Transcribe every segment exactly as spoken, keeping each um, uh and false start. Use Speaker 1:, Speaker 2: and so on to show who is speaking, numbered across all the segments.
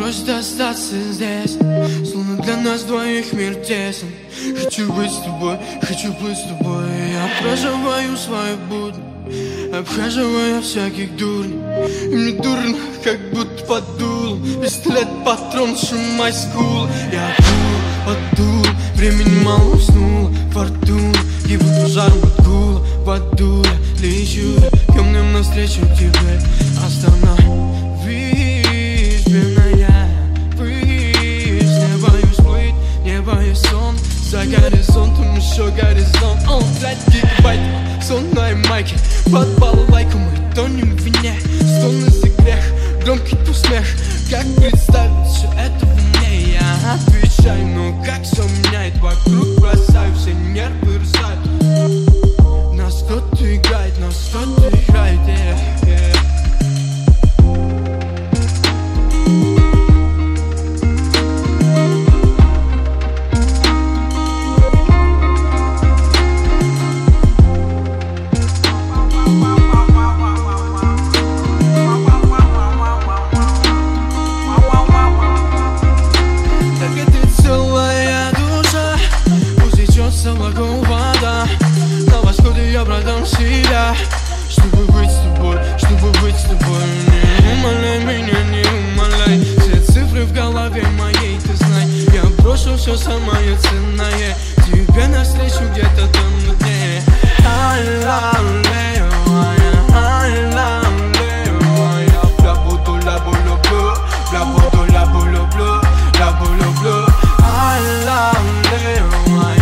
Speaker 1: просит остаться здесь, словно для нас двоих мир тесен. Хочу быть с тобой, хочу быть с тобой. Я проживаю свою будни, обхаживая всяких дурней. И мне дурно, как будто под дулом пистолет, патрон, шумай скул. Я дул, отдул, времени мало уснуло. Фортуна, и будто жаром от гула. В аду я лечу, темным навстречу тебе. Остановись, бедная, высь. Не боюсь плыть, не боюсь сон. За горизонтом еще горизонт. Он блядь, гигабайт, сонная майки. Под балалайку мы тонем в вине. Стоны за грех, громкий тут смех. Как представить все это в мне? Я отвечаю, но как все меняет. Вокруг бросаю, все нервы растают. Нас кто-то играет, нас кто-то играет, yeah, yeah. Вокруг вода, на восходе я продам себя, чтобы быть с тобой, чтобы быть с тобой. Не умоляй меня, не умоляй. Все цифры в голове моей, ты знай. Я брошу все самое ценное тебе навстречу где-то там на дне. I love you, I love you. Bla bodo, la bolo bleu, bla bodo, la bolo bleu, la bolo bleu. I love you.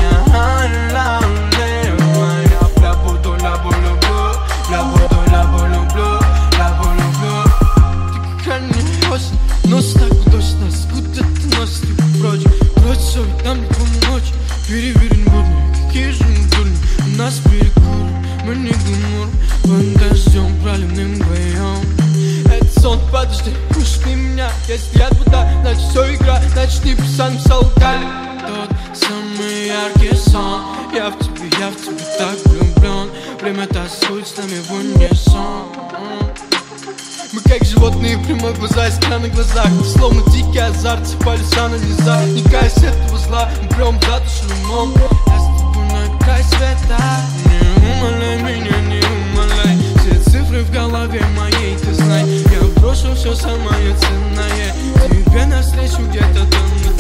Speaker 1: Нос так точно, скуда ты носишь прочь. Прочь, все, ведь нам не помочь. Переверен будни, какие же мы дурни. У нас перекур, мы не гламур. Под дождем проливным вдвоем. Это сон, подожди, пусти меня. Если я туда, значит все игра. Значит не писан, писал Гали. Тот самый яркий сон. Я в тебе, я в тебе так влюблен. Время тасует с нами в унисон. Мы как животные, прямо глаза, искра на глазах. Словно дикий азарт, цепали за нельзя. Не каясь этого зла, мы прям за душу умом. Я с тобой на край света. Не умоляй меня, не умоляй. Все цифры в голове моей, ты знай. Я брошу все самое ценное тебе навстречу где-то там.